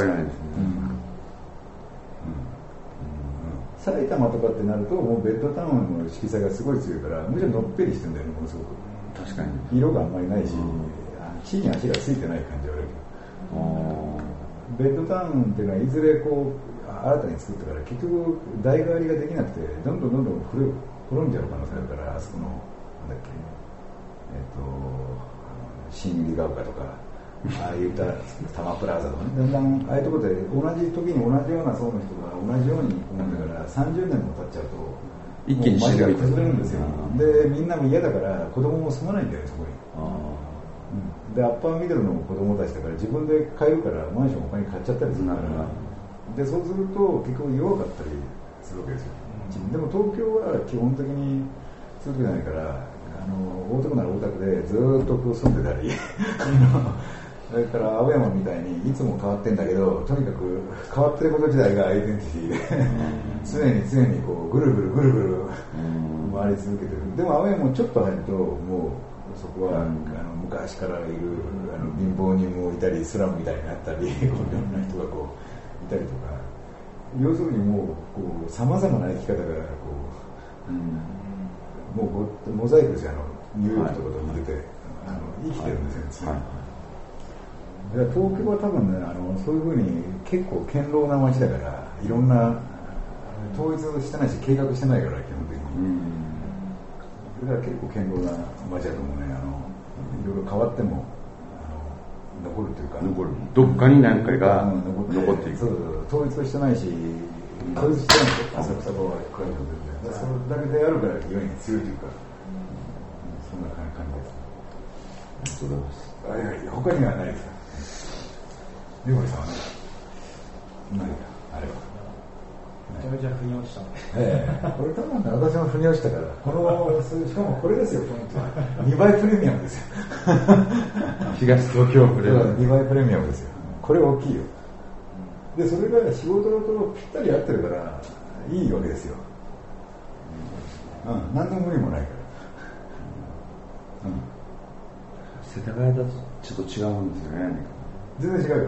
埼玉とかってなるともうベッドタウンの色彩がすごい強いから、むしろのっぺりしてるんだよね、ものすごく。 確かに色があんまりないし、うん、地に足がついてない感じはあるけど、ベッドタウンっていうのはいずれこう新たに作ったから結局代替わりができなくてどんどんどんどん滅んじゃう可能性あるから、あそこのなんだっけ、えっ、ー、と新百合ヶ丘とかああいった多摩プラザとかね、だんだんああいうところで同じ時に同じような層の人が同じように思うんだから、さんじゅうねんも経っちゃうと一気に街が崩れるんですよ。でみんなも嫌だから子供も住まないんだよね、そこに。うん、でアッパーミドルの子供たちだから自分で買えるからマンションを他に買っちゃったりするから、でそうすると結局弱かったりするわけですよ。うん、でも東京は基本的にそういうわけじゃないから、あの大田区なら大田区でずっとこう住んでたりそれから青山みたいにいつも変わってんだけど、とにかく変わってること自体がアイデンティティで常に常にこうぐるぐるぐるぐる回り続けてる。でも青山もちょっと入るともうそこは、うん、あの昔からいるあの貧乏人もいたりスラムみたいになったり、いろんな人がこういたりとか、要するにもうさまざまな生き方がこう、うん、もうモザイクですよ。あのニューヨークとかと似てて、はい、あの生きてるんですよ、はいはい、東京は多分ね、あのそういうふうに結構堅牢な街だから、いろんな統一してないし計画してないから基本的に、うん、だから結構堅牢な街だと思うね。あのいろいろ変わってもあの残るというか、 残る、どっかに何かが残っていく。 そうそう、統一してないし、統一してない浅草は加えてるんで、それだけであるから非常に強いというか、そんな感じです。ありがとうございます。あ、いやいや、他にはないですか。龍森さんは何かあれば。 めちゃめちゃ腑に落ちたので、 ええ、これ多分ね、私も腑に落ちたから、このしかもこれですよ、ポイントはにばいプレミアムですよ。 東東京プレミアムにばいプレミアムですよ。これ大きいよ。でそれが仕事とぴったり合ってるからいいわけですよ。うん、何の無理もないから。うん、 世田谷だとちょっと違うんですよね。 全然違うよ。うん。うん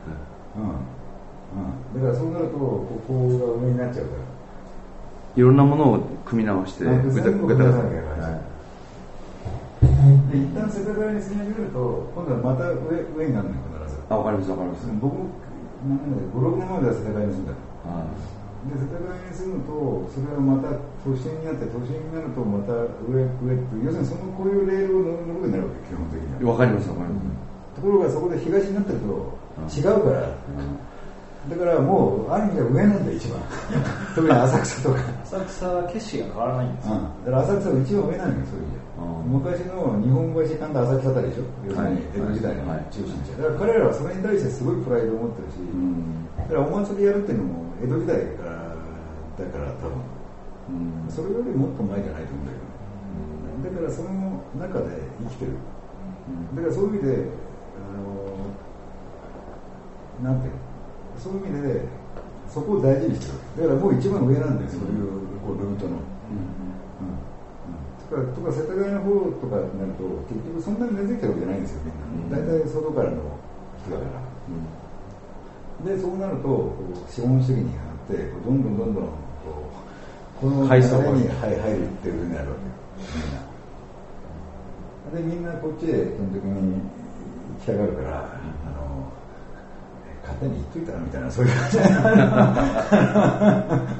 うん、だからそうなるとここが上になっちゃうから、 いろんなものを組み直してグタグタグタグタで一旦世田谷に住み始めると今度はまた上上になるのよ、必ず。 あ、わかりますわかります。 僕もご、ろくねんまでは世田谷に住んだの。で世田谷に住むとそれはまた都心になって、都心になるとまた上上って要するにそのこういうレールを乗ることになるわけ、基本的には。 わかりますわかります、 うん、ところがそこで東になってると違うから、うんうん、だからもうある意味では上なんだよ、一番。特に浅草とか。 浅草は景色が変わらないんですよ。 うん、だから浅草は一番上なんだよ、そういう意味で。昔の日本橋神田浅草あたりでしょ、要するに江戸時代の中心地、はいはい、だから彼らはそれに対してすごいプライドを持ってるし、うん、だからお祭りやるっていうのも江戸時代からだから多分、うん、それよりもっと前じゃないと思うんだけど、うん、だからその中で生きてる、うん、だからそういう意味であのなんていうの、そういう意味でそこを大事にしてる。だからもう一番上なんですよ、そういうこうルートの、うんとか世田谷の方とかになると結局そんなに根付いてるわけじゃないんですよ、みんな。大体、うん、外からの人だから、うん、でそうなるとこう資本主義になってどんどんどんどんこうこの流れに入るっていうふうになるわけ、みんなでみんなこっちへ基本的に行きたがるから、うん、あの勝手に言っといたらみたいな、そういう感じ。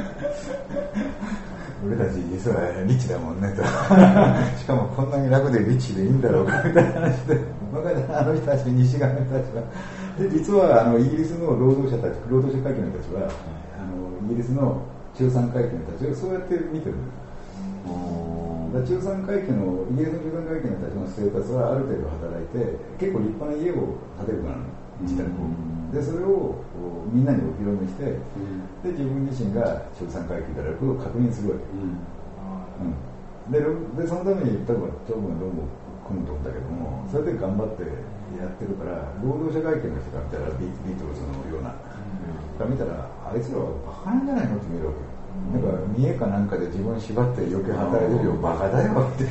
俺たち実はリッチだもんねと。しかもこんなに楽でリッチでいいんだろうかみたいな話で、バカだあの人たち、西側の人たちは。で実はあのイギリスの労働者たち、労働者階級の人たちは、あのイギリスの中産階級の人たちをそうやって見てるんです。だ中産階級のイギリスの中産階級の人たちの生活はある程度働いて結構立派な家を建てるからね、自宅を。でそれをみんなにお披露目して、うん、で自分自身が中産階級であることを確認するわけ、うんうん、で, でそのために例えば東部のどうも組むと思うんだけども、それで頑張ってやってるから、労働者階級の人が見たらビ、ビートルズのような、うん、見たらあいつらはバカなんじゃないのって見えるわけよ。なんか見栄かなんかで自分縛って余計働いてるよ、バカだよって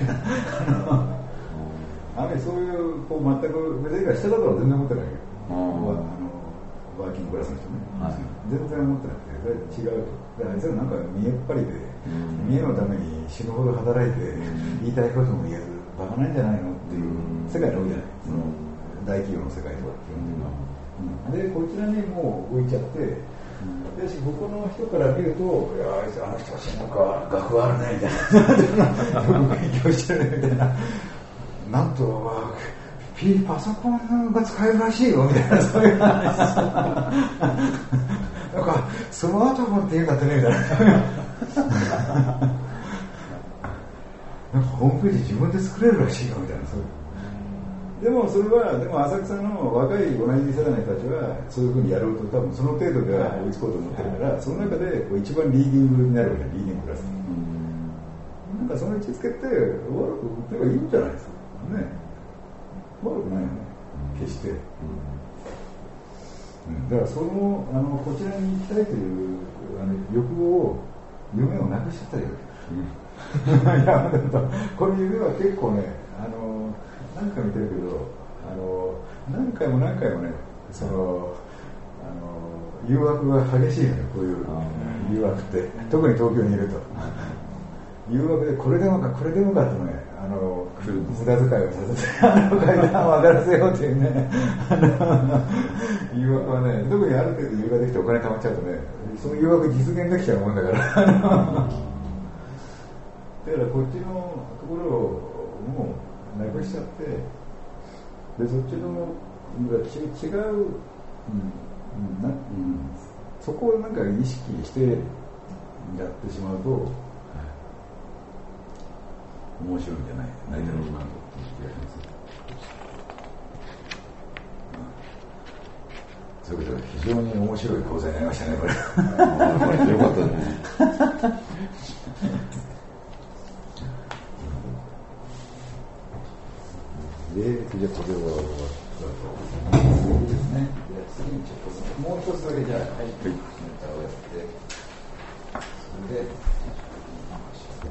あれそういうこう全く別に下だとは全然思ってないけど、あのワーキングクラスの人ね、はい、全然思ってなくて違うと。あいつらなんか見栄っ張りで、うん、見栄のために死ぬほど働いて、うん、言いたいことも言えずバカなんじゃないのっていう世界に多いじゃない、その大企業の世界とか基本的には、うん、でこちらにもう置いちゃって、でここの人から見ると、いやあいつあの人たちなんか学があるねみたいな、よく勉強してるねみたいな、なんと P パソコンが使えるらしいよみたいな、そういう話なんかスマートフォンって言うんだってねみたいななんかホームページ自分で作れるらしいよみたいな、そういうでもそれはでも浅草の若い同じ世代の人たちはそういうふうにやろうと多分その程度では追いつこうと思ってるから、はい、その中でこう一番リーディングになるわけリーディングクラス、うん、なんかその位置づけって悪く言ってはいいんじゃないですかね。悪くないよね決して、うん、だからそのあのこちらに行きたいというあの欲を夢をなくしちゃったりわけ、うん、いやこの夢は結構ねあの何回見てるけど、あの何回も何回もね、そのあの誘惑が激しいよね、こういう誘惑って、特に東京にいると、誘惑でこれでもかこれでもかとね、あの無駄遣いをさせて、あの階段を上がらせようというね、誘惑はね、特にある程度誘惑できてお金貯まっちゃうとね、その誘惑実現できちゃうもんだから、だからこっちのところをもうなくしちゃって、でそっちのち違う、うんなうん、そこをなんか意識してやってしまうと、はい、面白いんじゃないないだろうかという気がします。そういうことで非常に面白い講座になりましたねこれ。よかったね。で、じゃあこれは終わったと思いですね。で次にちょっともう一つだけじゃあ、はい、はい、ネタをやって、それで。